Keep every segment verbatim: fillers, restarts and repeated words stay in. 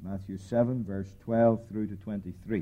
Matthew seven, verse twelve through to twenty-three.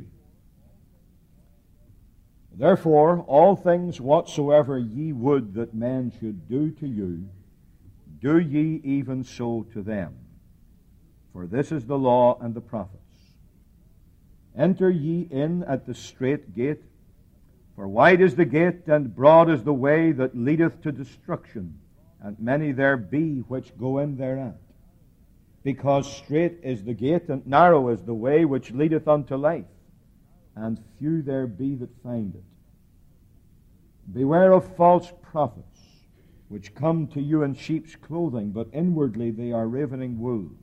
Therefore, all things whatsoever ye would that men should do to you, do ye even so to them. For this is the law and the prophets. Enter ye in at the strait gate, for wide is the gate, and broad is the way that leadeth to destruction, and many there be which go in thereat. Because strait is the gate, and narrow is the way which leadeth unto life, and few there be that find it. Beware of false prophets, which come to you in sheep's clothing, but inwardly they are ravening wolves.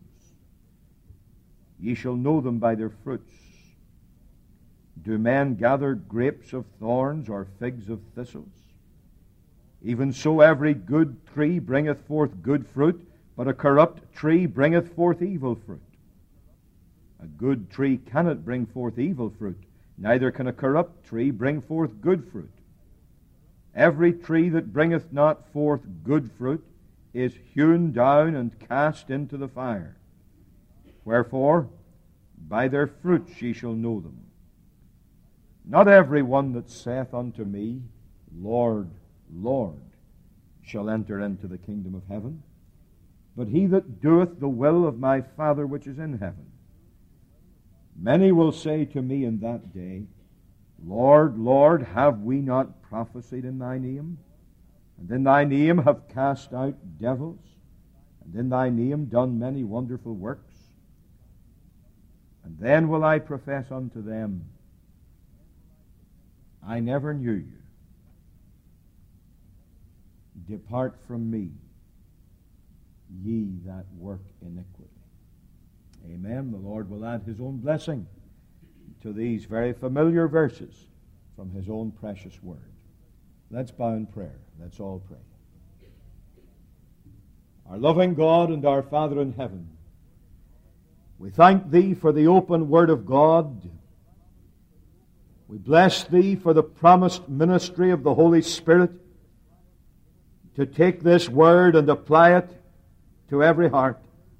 Ye shall know them by their fruits. Do men gather grapes of thorns, or figs of thistles? Even so every good tree bringeth forth good fruit, but a corrupt tree bringeth forth evil fruit. A good tree cannot bring forth evil fruit, neither can a corrupt tree bring forth good fruit. Every tree that bringeth not forth good fruit is hewn down and cast into the fire. Wherefore, by their fruits ye shall know them. Not every one that saith unto me, Lord, Lord, shall enter into the kingdom of heaven, but he that doeth the will of my Father which is in heaven. Many will say to me in that day, Lord, Lord, have we not prophesied in thy name? And in thy name have cast out devils? And in thy name done many wonderful works? And then will I profess unto them, I never knew you. Depart from me, ye that work iniquity. Amen. The Lord will add His own blessing to these very familiar verses from His own precious Word. Let's bow in prayer. Let's all pray. Our loving God and our Father in heaven, we thank Thee for the open Word of God. We bless Thee for the promised ministry of the Holy Spirit to take this Word and apply it to every heart.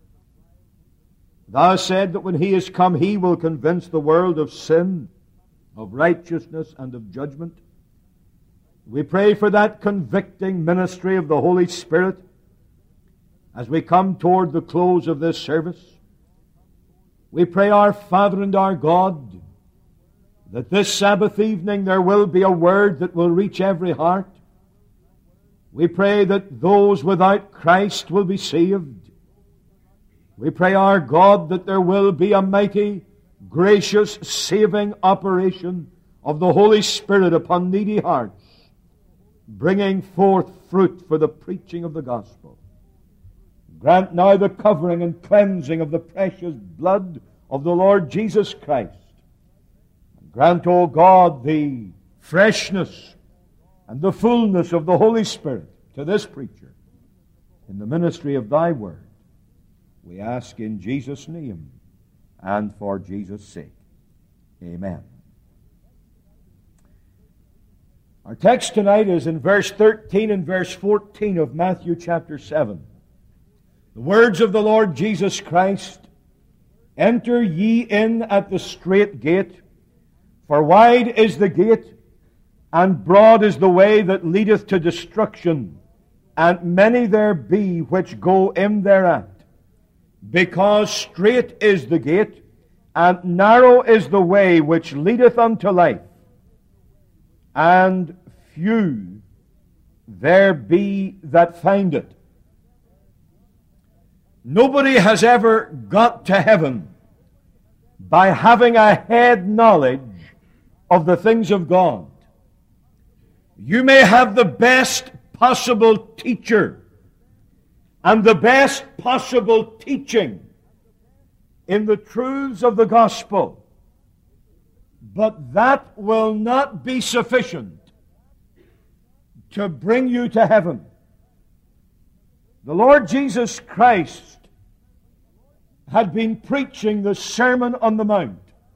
Thou said that when He is come, He will convince the world of sin, of righteousness, and of judgment. We pray for that convicting ministry of the Holy Spirit as we come toward the close of this service. We pray, our Father and our God, that this Sabbath evening there will be a word that will reach every heart. We pray that those without Christ will be saved. We pray, our God, that there will be a mighty, gracious, saving operation of the Holy Spirit upon needy hearts, bringing forth fruit for the preaching of the gospel. Grant now the covering and cleansing of the precious blood of the Lord Jesus Christ. Grant, O God, the freshness and the fullness of the Holy Spirit to this preacher in the ministry of Thy Word. We ask in Jesus' name and for Jesus' sake. Amen. Our text tonight is in verse thirteen and verse fourteen of Matthew chapter seven. The words of the Lord Jesus Christ, Enter ye in at the strait gate, for wide is the gate, and broad is the way that leadeth to destruction, and many there be which go in thereat. Because strait is the gate, and narrow is the way which leadeth unto life, and few there be that find it. Nobody has ever got to heaven by having a head knowledge of the things of God. You may have the best possible teacher and the best possible teaching in the truths of the gospel, but that will not be sufficient to bring you to heaven. The Lord Jesus Christ had been preaching the Sermon on the Mount.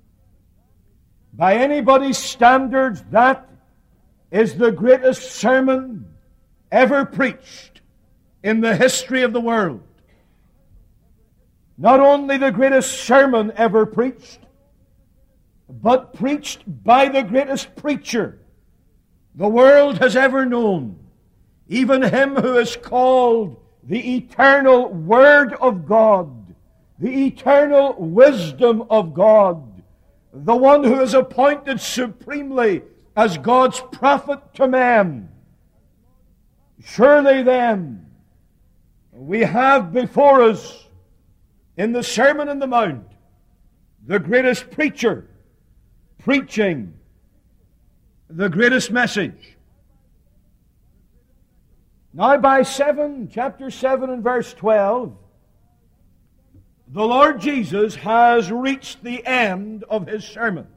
By anybody's standards, that is the greatest sermon ever preached in the history of the world. Not only the greatest sermon ever preached, but preached by the greatest preacher the world has ever known, even him who is called the eternal Word of God, the eternal wisdom of God, the one who is appointed supremely as God's prophet to men. Surely then, we have before us in the Sermon on the Mount the greatest preacher preaching the greatest message. Now by seven, chapter seven and verse twelve, the Lord Jesus has reached the end of His sermon.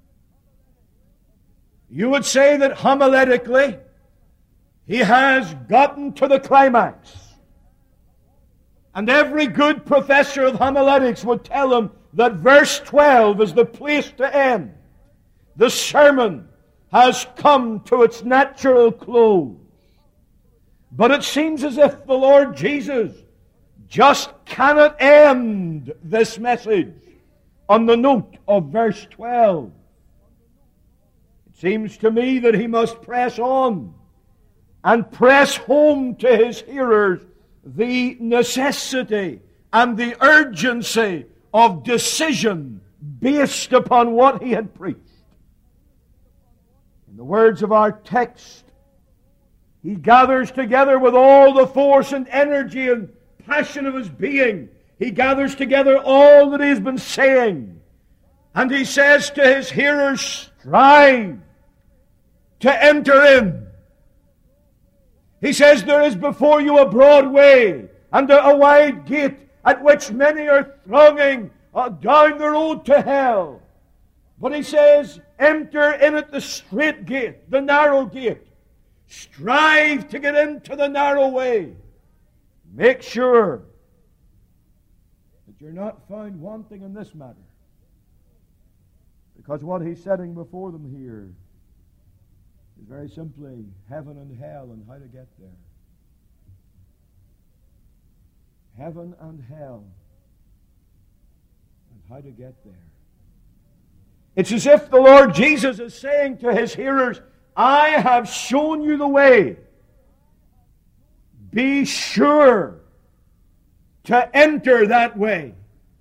You would say that homiletically, He has gotten to the climax. And every good professor of homiletics would tell him that verse twelve is the place to end. The sermon has come to its natural close. But it seems as if the Lord Jesus just cannot end this message on the note of verse twelve. It seems to me that He must press on and press home to His hearers the necessity and the urgency of decision based upon what He had preached. In the words of our text, He gathers together with all the force and energy and passion of His being. He gathers together all that He has been saying. And He says to His hearers, strive to enter in. He says, there is before you a broad way and a wide gate at which many are thronging uh, down the road to hell. But He says, enter in at the straight gate, the narrow gate. Strive to get into the narrow way. Make sure that you're not found wanting in this matter. Because what He's setting before them here is very simply heaven and hell and how to get there. Heaven and hell and how to get there. It's as if the Lord Jesus is saying to His hearers, I have shown you the way. Be sure to enter that way.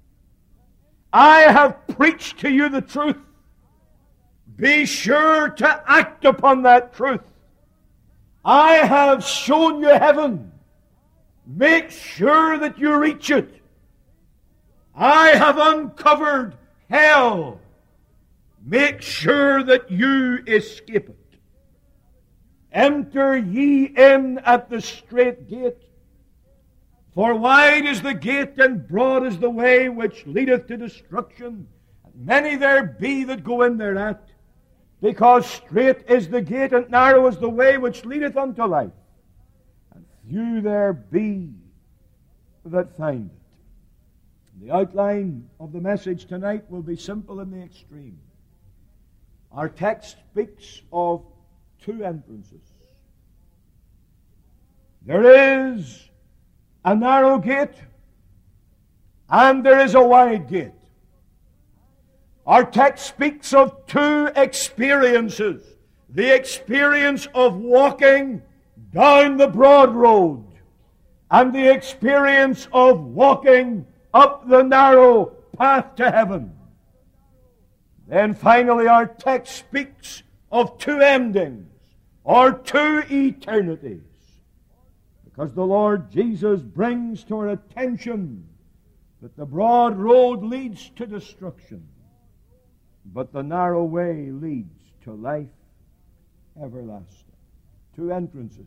I have preached to you the truth. Be sure to act upon that truth. I have shown you heaven. Make sure that you reach it. I have uncovered hell. Make sure that you escape it. Enter ye in at the strait gate. For wide is the gate and broad is the way which leadeth to destruction. And many there be that go in thereat. Because strait is the gate and narrow is the way which leadeth unto life. And few there be that find it. The outline of the message tonight will be simple in the extreme. Our text speaks of two entrances. There is a narrow gate and there is a wide gate. Our text speaks of two experiences. The experience of walking down the broad road and the experience of walking up the narrow path to heaven. Then finally our text speaks of two endings or two eternities. Because the Lord Jesus brings to our attention that the broad road leads to destruction, but the narrow way leads to life everlasting. Two entrances,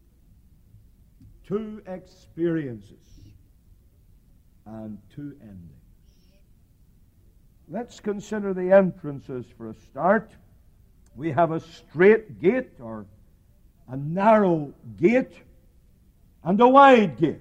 two experiences, and two endings. Let's consider the entrances for a start. We have a straight gate, or a narrow gate, and a wide gate.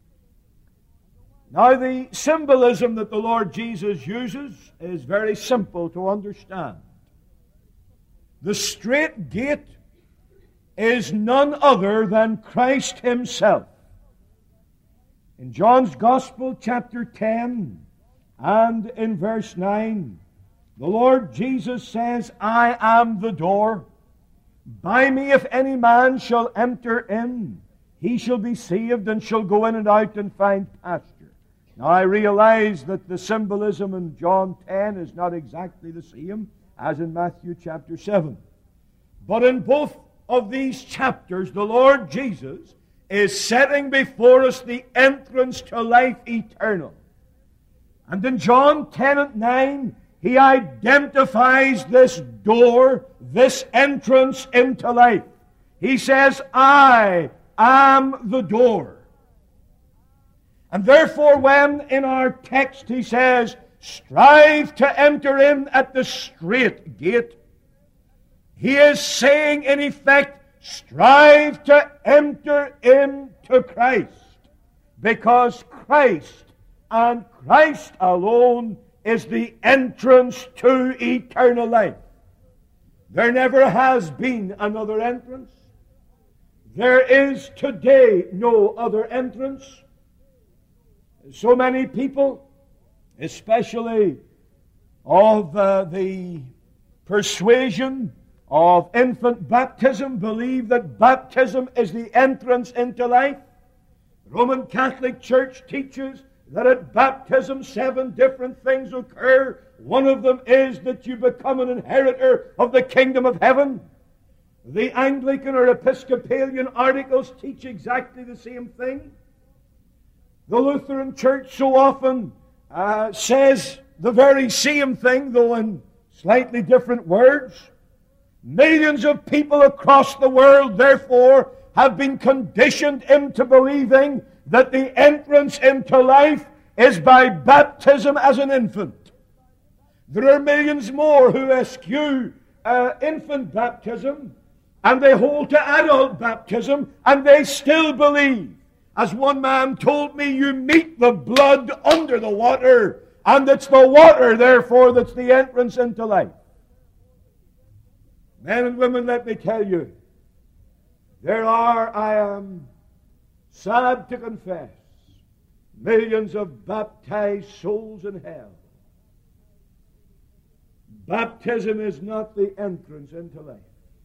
Now, the symbolism that the Lord Jesus uses is very simple to understand. The straight gate is none other than Christ Himself. In John's Gospel, chapter ten, and in verse nine, the Lord Jesus says, I am the door. By me if any man shall enter in, he shall be saved and shall go in and out and find pasture. Now I realize that the symbolism in John ten is not exactly the same as in Matthew chapter seven. But in both of these chapters, the Lord Jesus is setting before us the entrance to life eternal. And in John ten and nine, he identifies this door, this entrance into life. He says, I am the door. And therefore, when in our text he says, strive to enter in at the strait gate, he is saying, in effect, strive to enter into Christ, because Christ and Christ alone is the entrance to eternal life. There never has been another entrance. There is today no other entrance. So many people, especially of uh, the persuasion of infant baptism, believe that baptism is the entrance into life. The Roman Catholic Church teaches that at baptism seven different things occur. One of them is that you become an inheritor of the kingdom of heaven. The Anglican or Episcopalian articles teach exactly the same thing. The Lutheran Church so often uh, says the very same thing, though in slightly different words. Millions of people across the world, therefore, have been conditioned into believing that the entrance into life is by baptism as an infant. There are millions more who eschew uh, infant baptism, and they hold to adult baptism, and they still believe. As one man told me, you meet the blood under the water, and it's the water, therefore, that's the entrance into life. Men and women, let me tell you, there are, I am sad to confess, millions of baptized souls in hell. Baptism is not the entrance into life.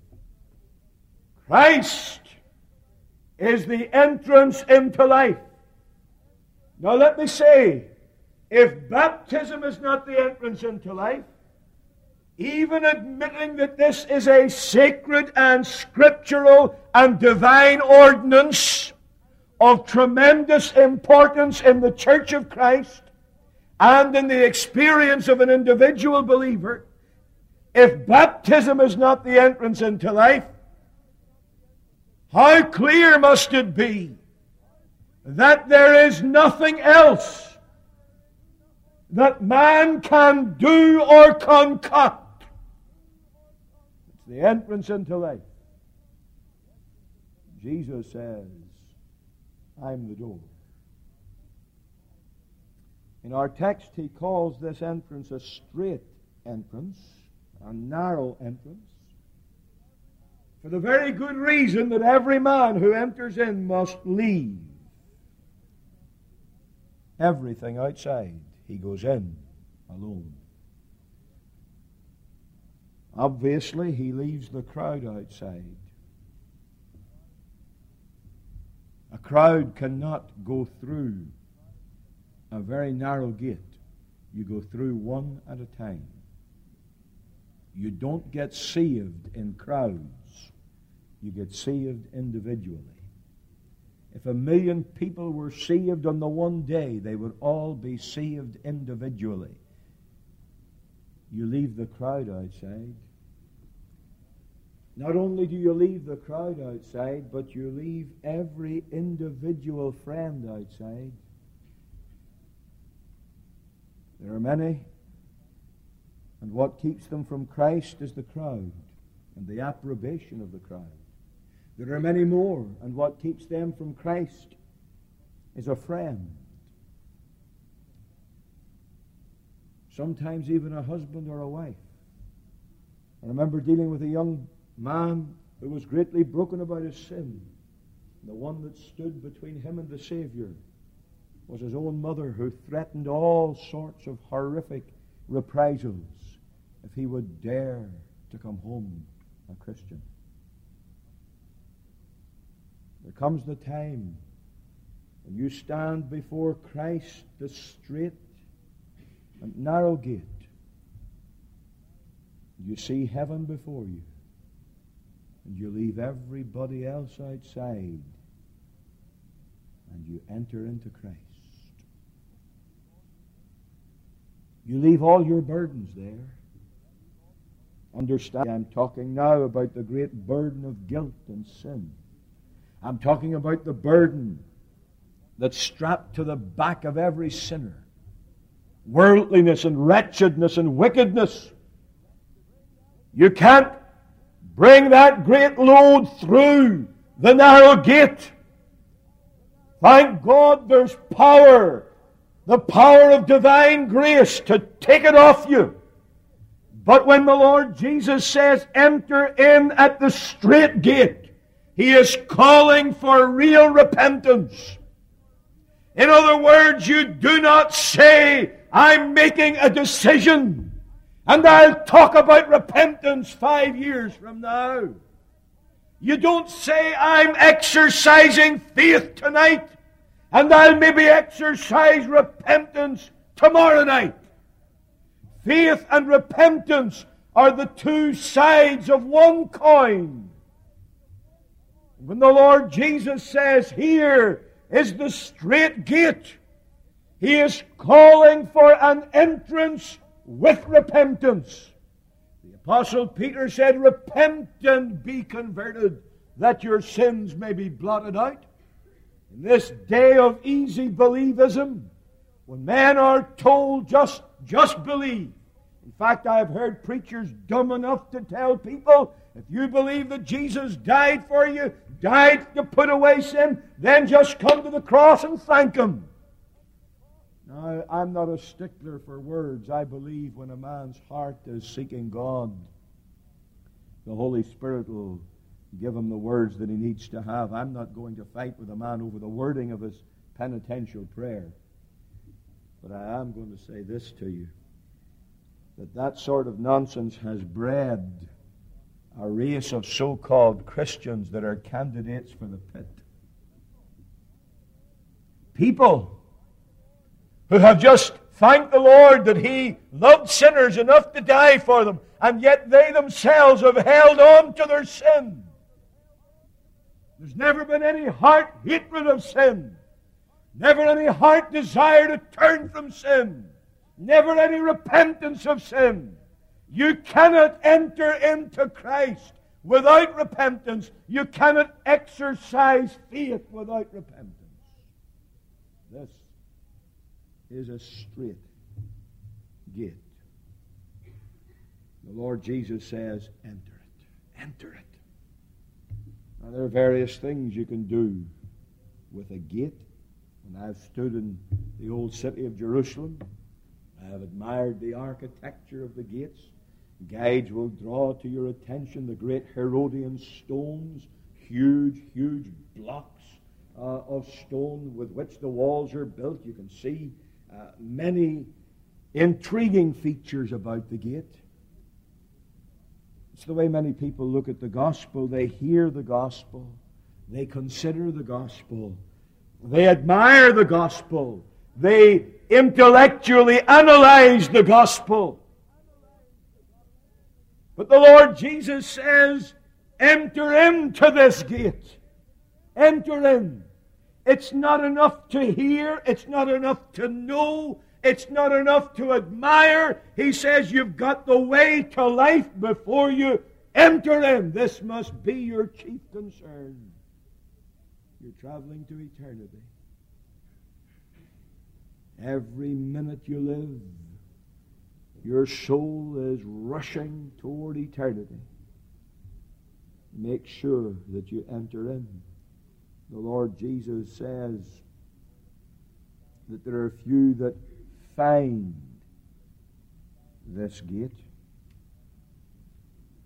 Christ is the entrance into life. Now let me say, if baptism is not the entrance into life, even admitting that this is a sacred and scriptural and divine ordinance of tremendous importance in the Church of Christ and in the experience of an individual believer, if baptism is not the entrance into life, how clear must it be that there is nothing else that man can do or concoct? It's the entrance into life. Jesus says, I'm the door. In our text, he calls this entrance a straight entrance, a narrow entrance, for the very good reason that every man who enters in must leave everything outside. He goes in alone. Obviously, he leaves the crowd outside. A crowd cannot go through a very narrow gate. You go through one at a time. You don't get saved in crowds. You get saved individually. If a million people were saved on the one day, they would all be saved individually. You leave the crowd outside. Not only do you leave the crowd outside, but you leave every individual friend outside. There are many, and what keeps them from Christ is the crowd and the approbation of the crowd. There are many more, and what keeps them from Christ is a friend. Sometimes even a husband or a wife. I remember dealing with a young man who was greatly broken about his sin, the one that stood between him and the Savior. was his own mother, who threatened all sorts of horrific reprisals if he would dare to come home a Christian. There comes the time when you stand before Christ, the straight and narrow gate. You see heaven before you, and you leave everybody else outside, and you enter into Christ. You leave all your burdens there. Understand, I'm talking now about the great burden of guilt and sin. I'm talking about the burden that's strapped to the back of every sinner. Worldliness and wretchedness and wickedness. You can't bring that great load through the narrow gate. Thank God there's power, the power of divine grace to take it off you. But when the Lord Jesus says, enter in at the straight gate, He is calling for real repentance. In other words, you do not say, I'm making a decision, and I'll talk about repentance five years from now. You don't say, I'm exercising faith tonight, and I'll maybe exercise repentance tomorrow night. Faith and repentance are the two sides of one coin. When the Lord Jesus says, here is the straight gate, He is calling for an entrance with repentance. The Apostle Peter said, repent and be converted, that your sins may be blotted out. In this day of easy believism, when men are told just, just believe. In fact, I have heard preachers dumb enough to tell people, if you believe that Jesus died for you, died to put away sin, then just come to the cross and thank Him. Now, I'm not a stickler for words. I believe when a man's heart is seeking God, the Holy Spirit will give him the words that he needs to have. I'm not going to fight with a man over the wording of his penitential prayer. But I am going to say this to you, that that sort of nonsense has bred a race of so-called Christians that are candidates for the pit. People who have just thanked the Lord that He loved sinners enough to die for them, and yet they themselves have held on to their sin. There's never been any heart hatred of sin. Never any heart desire to turn from sin. Never any repentance of sin. You cannot enter into Christ without repentance. You cannot exercise faith without repentance. This is a straight gate. The Lord Jesus says, enter it. Enter it. Now, there are various things you can do with a gate. When I've stood in the old city of Jerusalem, I have admired the architecture of the gates. Guides will draw to your attention the great Herodian stones, huge, huge blocks uh, of stone with which the walls are built. You can see uh, many intriguing features about the gate. It's the way many people look at the gospel. They hear the gospel. They consider the gospel. They admire the gospel. They intellectually analyze the gospel. But the Lord Jesus says, enter into this gate. Enter in. It's not enough to hear. It's not enough to know. It's not enough to admire. He says you've got the way to life before you. Enter in. This must be your chief concern. You're traveling to eternity. Every minute you live, your soul is rushing toward eternity. Make sure that you enter in. The Lord Jesus says that there are few that find this gate.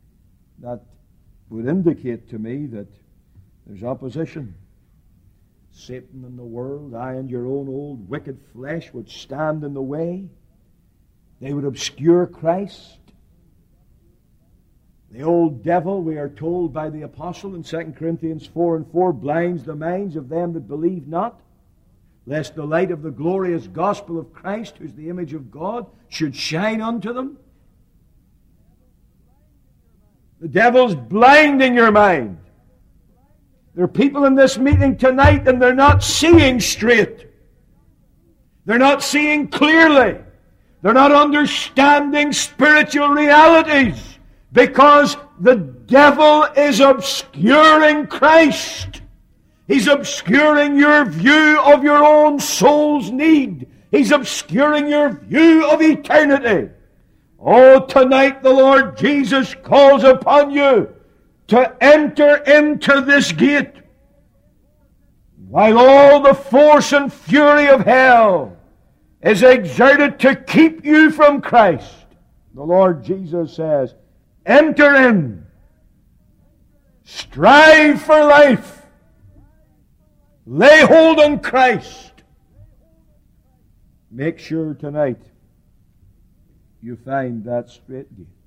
That would indicate to me that there's opposition. Satan and the world, aye, and your own old wicked flesh would stand in the way. They would obscure Christ. The old devil, we are told by the apostle in Second Corinthians four and four, blinds the minds of them that believe not, lest the light of the glorious gospel of Christ, who is the image of God, should shine unto them. The devil's blinding your mind. There are people in this meeting tonight and they're not seeing straight. They're not seeing clearly. They're not understanding spiritual realities because the devil is obscuring Christ. He's obscuring your view of your own soul's need. He's obscuring your view of eternity. Oh, tonight the Lord Jesus calls upon you to enter into this gate. While all the force and fury of hell is exerted to keep you from Christ, the Lord Jesus says, enter in. Strive for life. Lay hold on Christ. Make sure tonight you find that straight gate.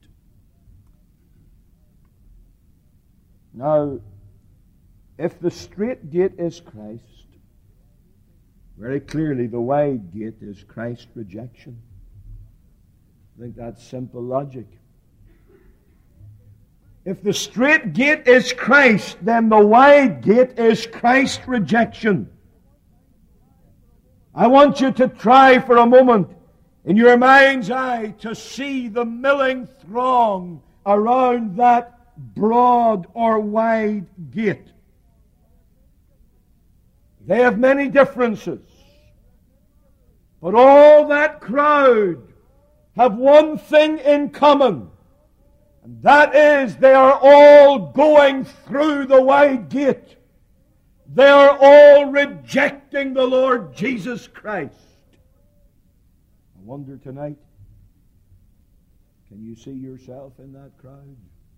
Now, if the straight gate is Christ, very clearly the wide gate is Christ's rejection. I think that's simple logic. If the straight gate is Christ, then the wide gate is Christ's rejection. I want you to try for a moment in your mind's eye to see the milling throng around that broad or wide gate. They have many differences, but all that crowd have one thing in common, and that is they are all going through the wide gate. They are all rejecting the Lord Jesus Christ. I wonder tonight, can you see yourself in that crowd?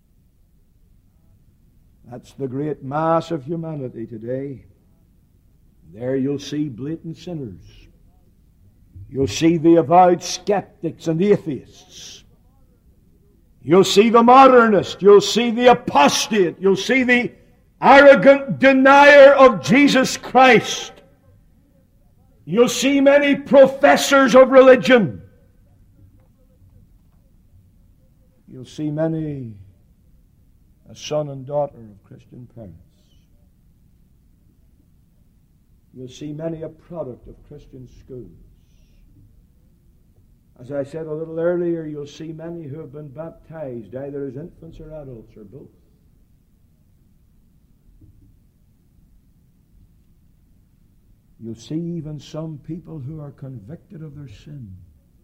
That's the great mass of humanity today. There you'll see blatant sinners. You'll see the avowed skeptics and atheists. You'll see the modernist. You'll see the apostate. You'll see the arrogant denier of Jesus Christ. You'll see many professors of religion. You'll see many a son and daughter of Christian parents. You'll see many a product of Christian schools. As I said a little earlier, you'll see many who have been baptized either as infants or adults or both. You'll see even some people who are convicted of their sin,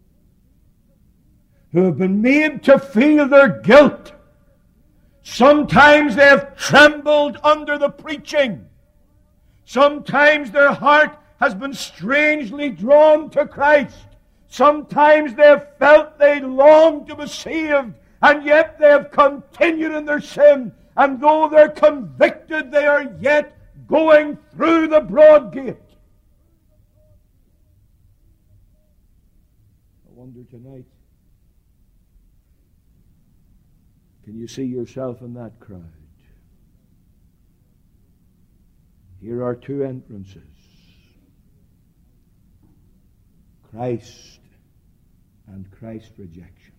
who have been made to feel their guilt. Sometimes they have trembled under the preaching. Sometimes their heart has been strangely drawn to Christ. Sometimes they have felt they long to be saved, and yet they have continued in their sin. And though they're convicted, they are yet going through the broad gate. I wonder tonight, can you see yourself in that crowd? Here are two entrances. Christ and Christ's rejection.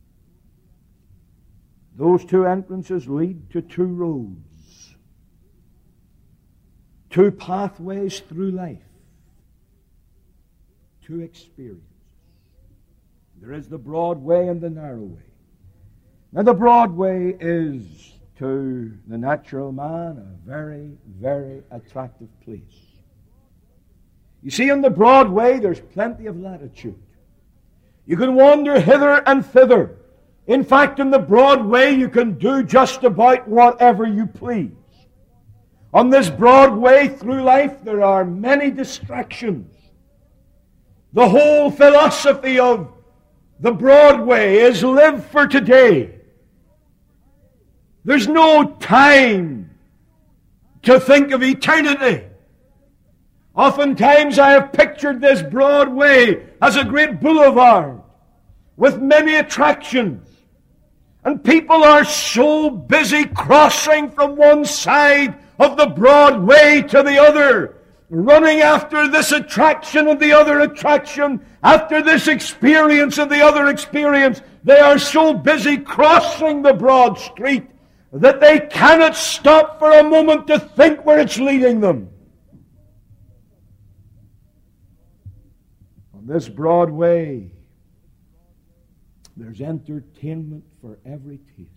Those two entrances lead to two roads, two pathways through life, two experiences. There is the broad way and the narrow way. Now the broad way is, to the natural man, a very, very attractive place. You see, on the broad way, there's plenty of latitude. You can wander hither and thither. In fact, in the broad way, you can do just about whatever you please. On this broad way through life, there are many distractions. The whole philosophy of the broad way is live for today. There's no time to think of eternity. Oftentimes I have pictured this Broadway as a great boulevard with many attractions. And people are so busy crossing from one side of the Broadway to the other, running after this attraction and the other attraction, after this experience and the other experience. They are so busy crossing the broad street that they cannot stop for a moment to think where it's leading them. On this Broadway, there's entertainment for every taste.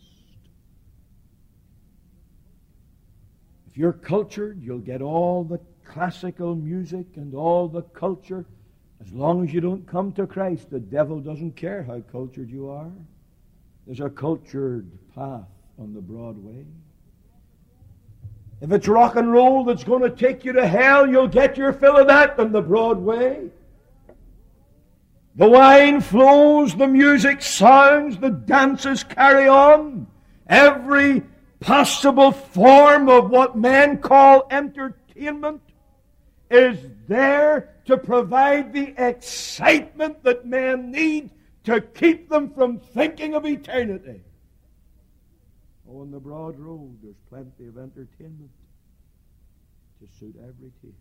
If you're cultured, you'll get all the classical music and all the culture. As long as you don't come to Christ, the devil doesn't care how cultured you are. There's a cultured path on the Broadway. If it's rock and roll that's going to take you to hell, you'll get your fill of that on the Broadway. The wine flows, the music sounds, the dances carry on. Every possible form of what men call entertainment is there to provide the excitement that men need to keep them from thinking of eternity. Oh, on the broad road, there's plenty of entertainment to suit every taste.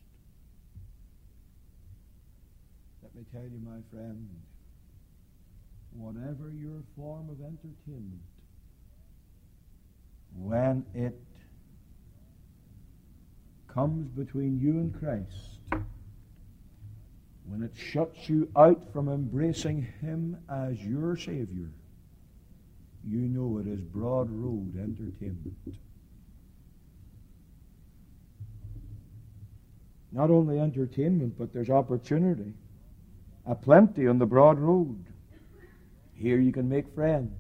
Let me tell you, my friend, whatever your form of entertainment, when it comes between you and Christ, when it shuts you out from embracing Him as your Savior, you know it is broad road entertainment. Not only entertainment, but there's opportunity. A plenty on the broad road. Here you can make friends.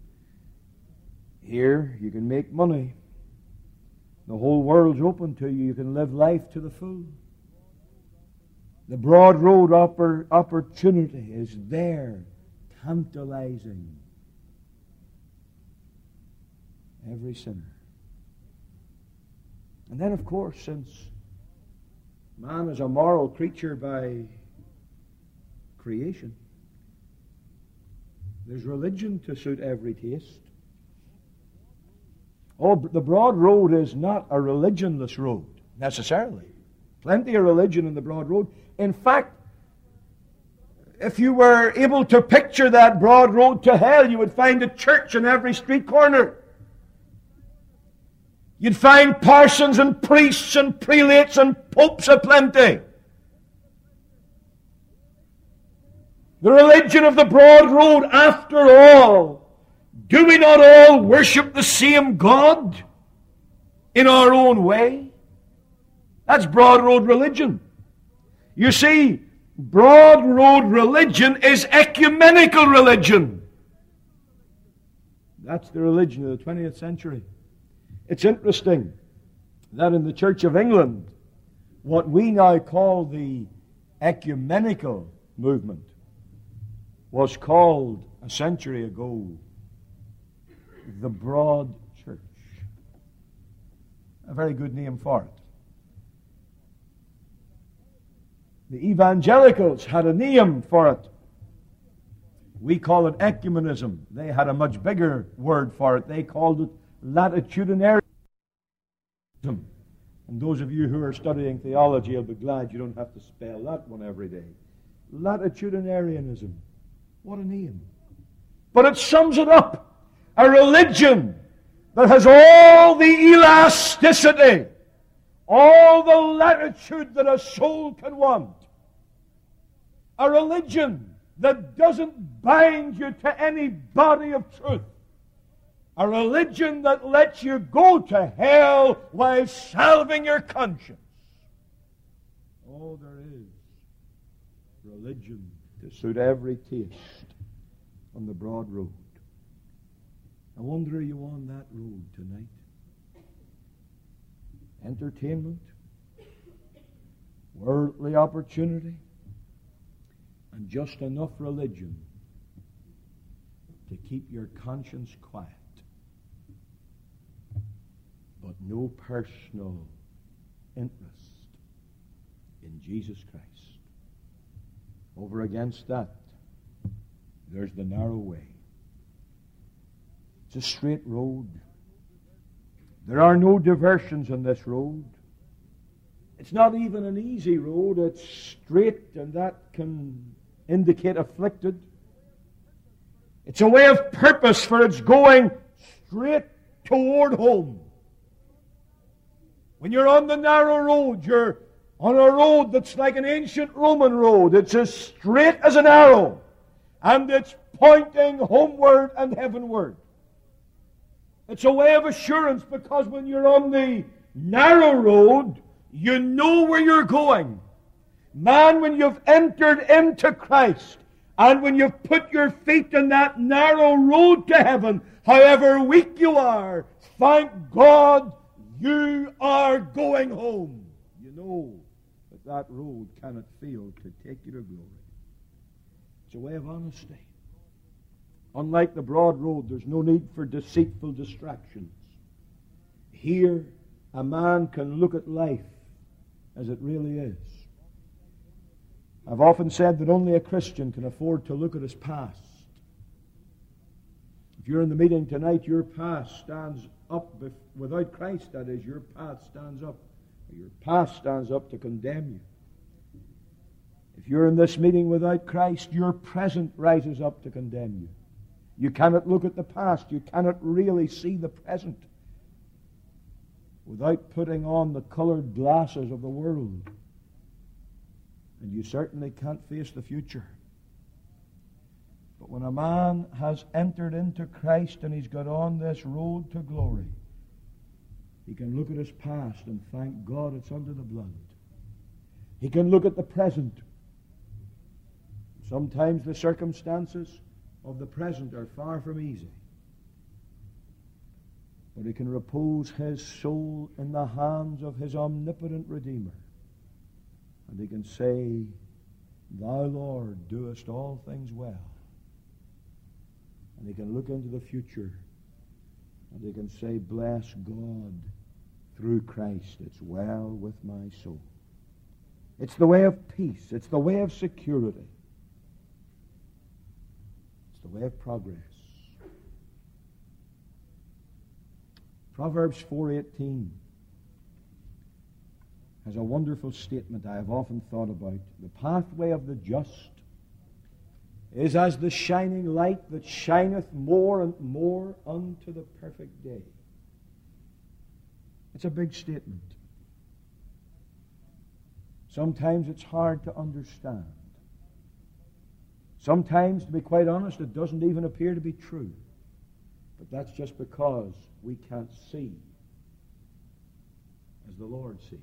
Here you can make money. The whole world's open to you. You can live life to the full. The broad road oppor- opportunity is there, tantalizing every sinner. And then, of course, since man is a moral creature by creation, there's religion to suit every taste. Oh, the broad road is not a religionless road, necessarily. Plenty of religion in the broad road. In fact, if you were able to picture that broad road to hell, you would find a church in every street corner. You'd find parsons and priests and prelates and popes aplenty. The religion of the broad road, after all, do we not all worship the same God in our own way? That's broad road religion. You see, broad road religion is ecumenical religion. That's the religion of the twentieth century. It's interesting that in the Church of England, what we now call the ecumenical movement was called a century ago the Broad Church. A very good name for it. The evangelicals had a name for it. We call it ecumenism. They had a much bigger word for it. They called it latitudinarianism. And those of you who are studying theology will be glad you don't have to spell that one every day. Latitudinarianism. What a name. But it sums it up. A religion that has all the elasticity, all the latitude that a soul can want. A religion that doesn't bind you to any body of truth. A religion that lets you go to hell while salving your conscience. Oh, there is religion to suit every taste on the broad road. I wonder, are you on that road tonight? Entertainment, worldly opportunity, and just enough religion to keep your conscience quiet, but no personal interest in Jesus Christ. Over against that, there's the narrow way. It's a straight road. There are no diversions on this road. It's not even an easy road. It's straight, and that can indicate afflicted. It's a way of purpose, for it's going straight toward home. When you're on the narrow road, you're on a road that's like an ancient Roman road. It's as straight as an arrow, and it's pointing homeward and heavenward. It's a way of assurance, because when you're on the narrow road, you know where you're going. Man, when you've entered into Christ, and when you've put your feet on that narrow road to heaven, however weak you are, thank God you are going home. You know that that road cannot fail to take you to glory. It's a way of honesty. Unlike the broad road, there's no need for deceitful distractions. Here, a man can look at life as it really is. I've often said that only a Christian can afford to look at his past. If you're in the meeting tonight, your past stands up. Bef- without Christ, that is, your past stands up. Your past stands up to condemn you. If you're in this meeting without Christ, your present rises up to condemn you. You cannot look at the past. You cannot really see the present without putting on the colored glasses of the world. And you certainly can't face the future. But when a man has entered into Christ and he's got on this road to glory, he can look at his past and thank God it's under the blood. He can look at the present. Sometimes the circumstances of the present are far from easy. But he can repose his soul in the hands of his omnipotent Redeemer. And he can say, Thou, Lord, doest all things well. And he can look into the future, and he can say, Bless God, through Christ, it's well with my soul. It's the way of peace. It's the way of security. It's the way of progress. Proverbs four eighteen has a wonderful statement I have often thought about. The pathway of the just is as the shining light that shineth more and more unto the perfect day. It's a big statement. Sometimes it's hard to understand. Sometimes, to be quite honest, it doesn't even appear to be true. But that's just because we can't see as the Lord sees.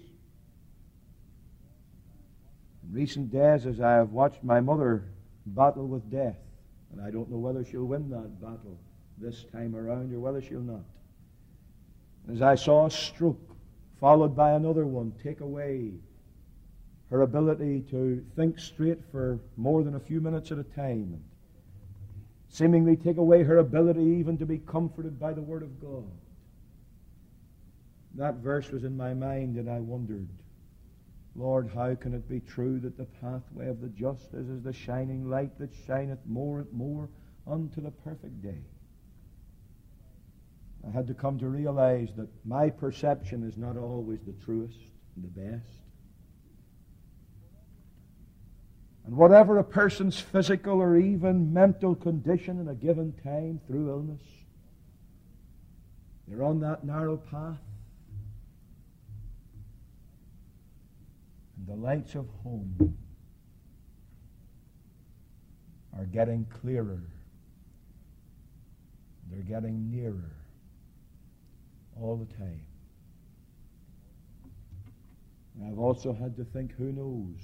In recent days, as I have watched my mother battle with death, and I don't know whether she'll win that battle this time around or whether she'll not. As I saw a stroke followed by another one take away her ability to think straight for more than a few minutes at a time, and seemingly take away her ability even to be comforted by the Word of God. That verse was in my mind, and I wondered, Lord, how can it be true that the pathway of the just is as the shining light that shineth more and more unto the perfect day? I had to come to realize that my perception is not always the truest and the best. And whatever a person's physical or even mental condition in a given time through illness, they're on that narrow path. And the lights of home are getting clearer. They're getting nearer all the time. And I've also had to think, who knows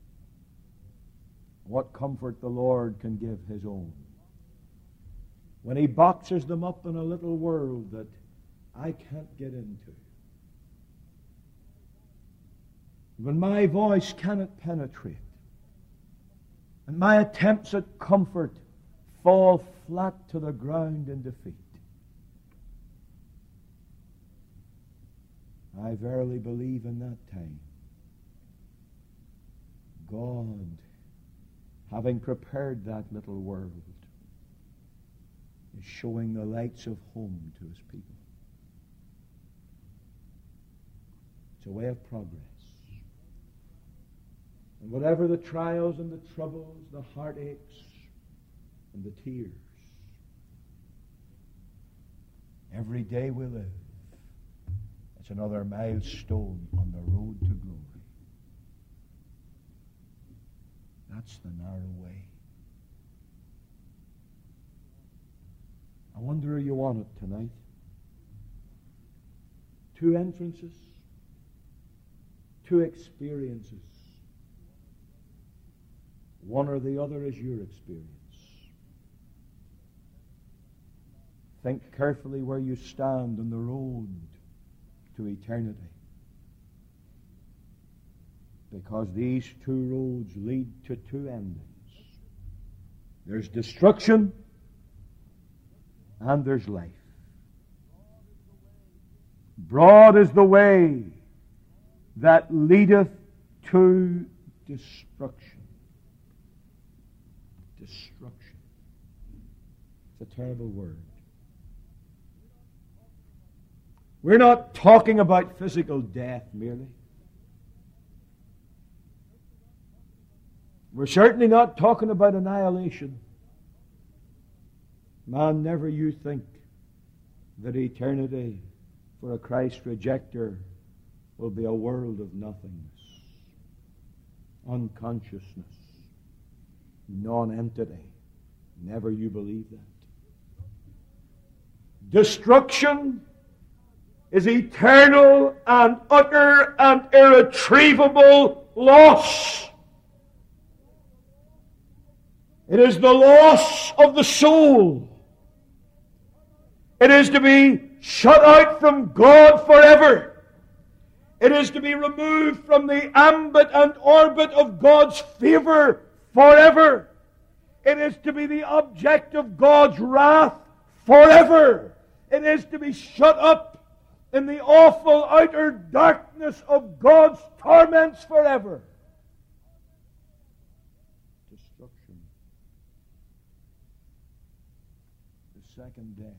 what comfort the Lord can give His own when He boxes them up in a little world that I can't get into. When my voice cannot penetrate, and my attempts at comfort fall flat to the ground in defeat. I verily believe in that time God, having prepared that little world, is showing the lights of home to His people. It's a way of progress. And whatever the trials and the troubles, the heartaches and the tears, every day we live, it's another milestone on the road to glory. That's the narrow way. I wonder, are you on it tonight? Two entrances, two experiences. One or the other is your experience. Think carefully where you stand on the road to eternity. Because these two roads lead to two endings. There's destruction and there's life. Broad is the way that leadeth to destruction. Destruction. It's a terrible word. We're not talking about physical death merely. We're certainly not talking about annihilation. Man, never you think that eternity for a Christ rejecter will be a world of nothingness, unconsciousness, non-entity. Never you believe that. Destruction is eternal and utter and irretrievable loss. It is the loss of the soul. It is to be shut out from God forever. It is to be removed from the ambit and orbit of God's favor forever. It is to be the object of God's wrath forever. It is to be shut up in the awful outer darkness of God's torments forever. Destruction. The second death.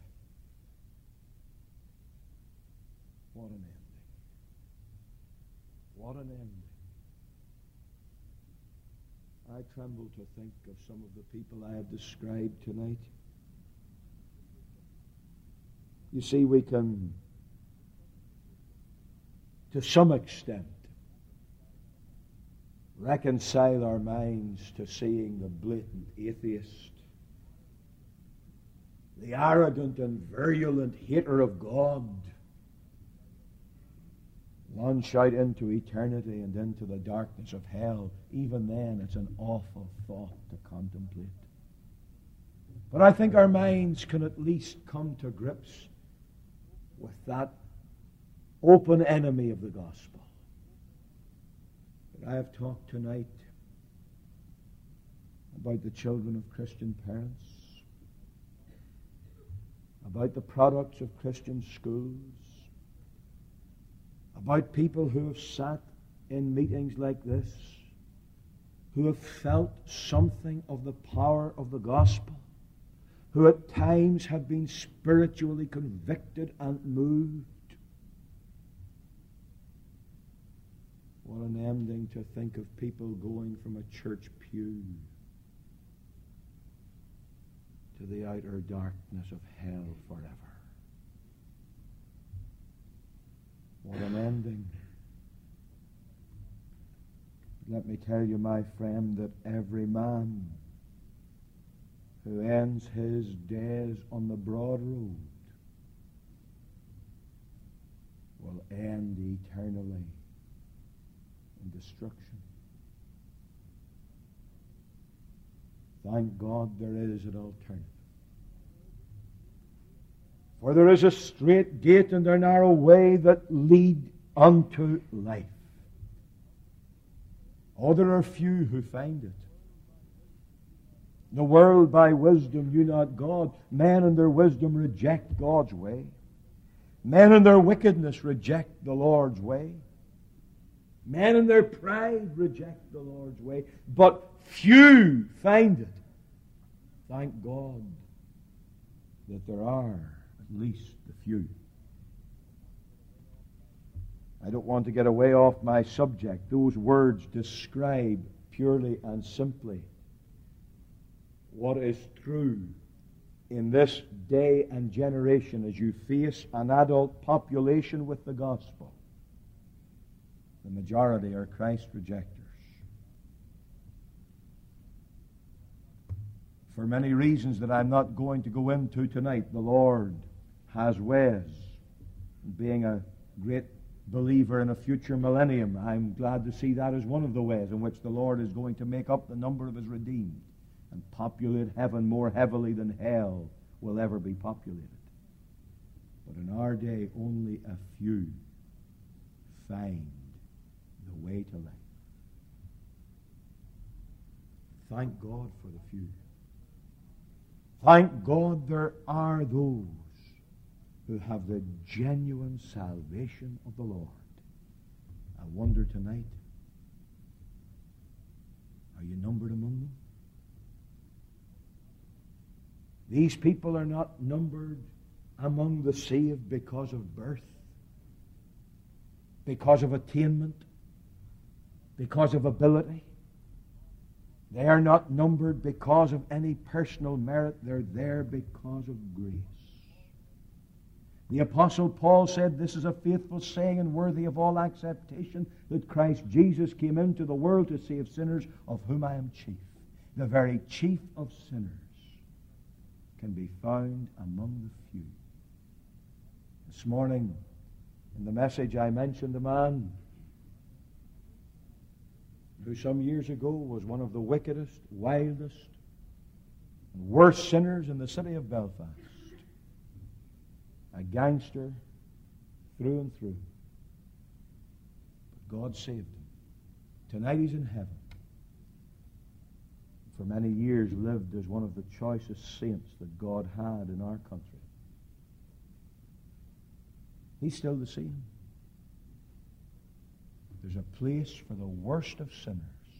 What an ending. What an ending. I tremble to think of some of the people I have described tonight. You see, we can, to some extent, reconcile our minds to seeing the blatant atheist, the arrogant and virulent hater of God, launch out into eternity and into the darkness of hell. Even then, it's an awful thought to contemplate. But I think our minds can at least come to grips with that open enemy of the gospel. But I have talked tonight about the children of Christian parents, about the products of Christian schools, about people who have sat in meetings like this, who have felt something of the power of the gospel, who at times have been spiritually convicted and moved. What an ending to think of people going from a church pew to the outer darkness of hell forever. What an ending. Let me tell you, my friend, that every man who ends his days on the broad road will end eternally in destruction. Thank God there is an alternative. For there is a straight gate and a narrow way that lead unto life. Oh, there are few who find it. The world by wisdom knew not God. Men in their wisdom reject God's way. Men in their wickedness reject the Lord's way. Men in their pride reject the Lord's way, but few find it. Thank God that there are at least the few. I don't want to get away off my subject. Those words describe purely and simply what is true in this day and generation as you face an adult population with the gospel. The majority are Christ rejectors. For many reasons that I'm not going to go into tonight, the Lord has ways. Being a great believer in a future millennium, I'm glad to see that as one of the ways in which the Lord is going to make up the number of His redeemed and populate heaven more heavily than hell will ever be populated. But in our day, only a few find the way to life. Thank God for the few. Thank God there are those who have the genuine salvation of the Lord. I wonder tonight, are you numbered among them? These people are not numbered among the saved because of birth, because of attainment, because of ability. They are not numbered because of any personal merit. They're there because of grace. The Apostle Paul said, "This is a faithful saying and worthy of all acceptation, that Christ Jesus came into the world to save sinners, of whom I am chief." The very chief of sinners can be found among the few. This morning, in the message, I mentioned a man who some years ago was one of the wickedest, wildest, and worst sinners in the city of Belfast. A gangster through and through. But God saved him. Tonight he's in heaven. For many years lived as one of the choicest saints that God had in our country. He's still the same. There's a place for the worst of sinners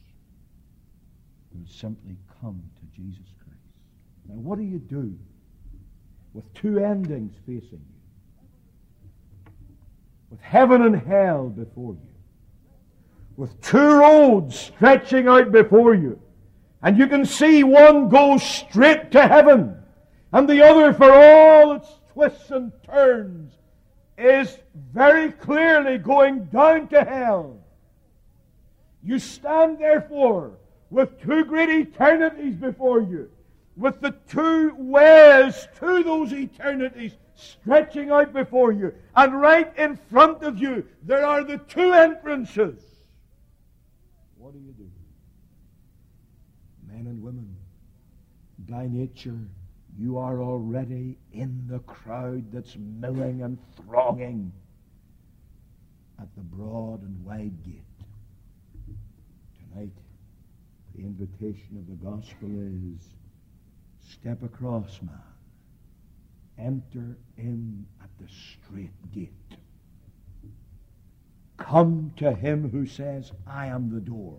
who simply come to Jesus Christ. Now, what do you do with two endings facing you? With heaven and hell before you? With two roads stretching out before you? And you can see one goes straight to heaven, and the other, for all its twists and turns, is very clearly going down to hell. You stand, therefore, with two great eternities before you, with the two ways to those eternities stretching out before you, and right in front of you there are the two entrances. What do you do? Men and women, by nature, you are already in the crowd that's milling and thronging at the broad and wide gate. Tonight, the invitation of the gospel is, step across, man. Enter in at the straight gate. Come to Him who says, I am the door.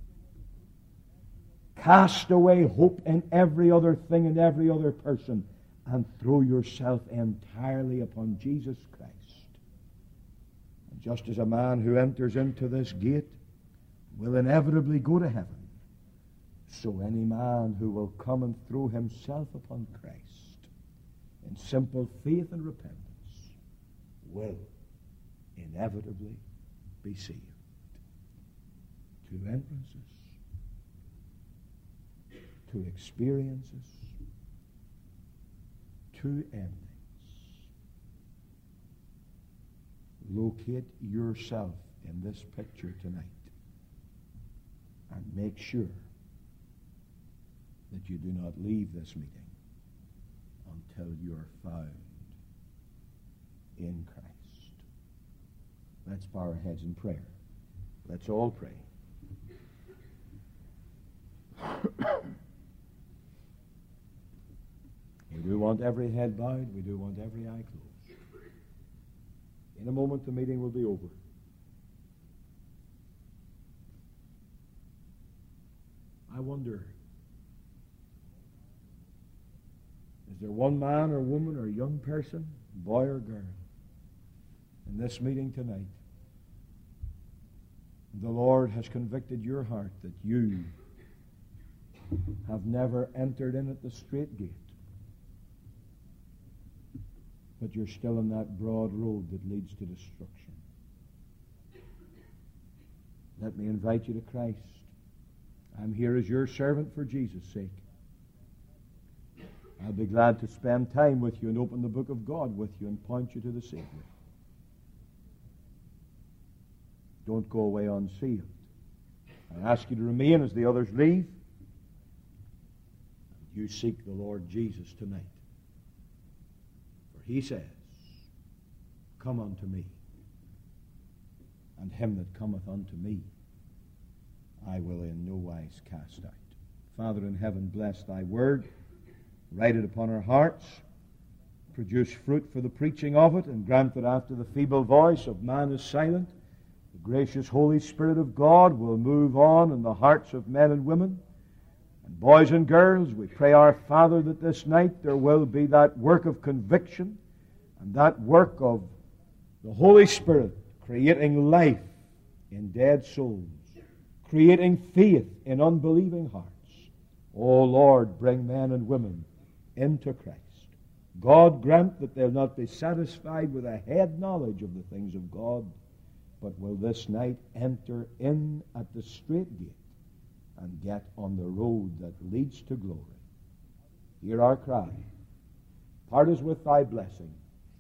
Cast away hope in every other thing and every other person, and throw yourself entirely upon Jesus Christ. And just as a man who enters into this gate will inevitably go to heaven, so any man who will come and throw himself upon Christ in simple faith and repentance will inevitably be saved. Two entrances, two experiences, two endings. Locate yourself in this picture tonight and make sure that you do not leave this meeting until you're found in Christ. Let's bow our heads in prayer. Let's all pray. We do want every head bowed. We do want every eye closed. In a moment, the meeting will be over. I wonder, is there one man or woman or young person, boy or girl, in this meeting tonight, the Lord has convicted your heart that you have never entered in at the straight gate, but you're still in that broad road that leads to destruction? Let me invite you to Christ. I'm here as your servant for Jesus' sake. I'll be glad to spend time with you and open the book of God with you and point you to the Savior. Don't go away unsaved. I ask you to remain as the others leave. You seek the Lord Jesus tonight. For he says, come unto me, and him that cometh unto me I will in no wise cast out. Father in heaven, bless thy word. Write it upon our hearts. Produce fruit for the preaching of it, and grant that after the feeble voice of man is silent, the gracious Holy Spirit of God will move on in the hearts of men and women. And boys and girls, we pray, our Father, that this night there will be that work of conviction and that work of the Holy Spirit creating life in dead souls, creating faith in unbelieving hearts. O Lord, bring men and women into Christ. God grant that they'll not be satisfied with a head knowledge of the things of God, but will this night enter in at the straight gate and get on the road that leads to glory. Hear our cry. Part us with thy blessing.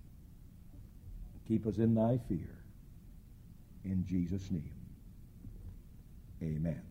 Keep us in thy fear. In Jesus' name, amen.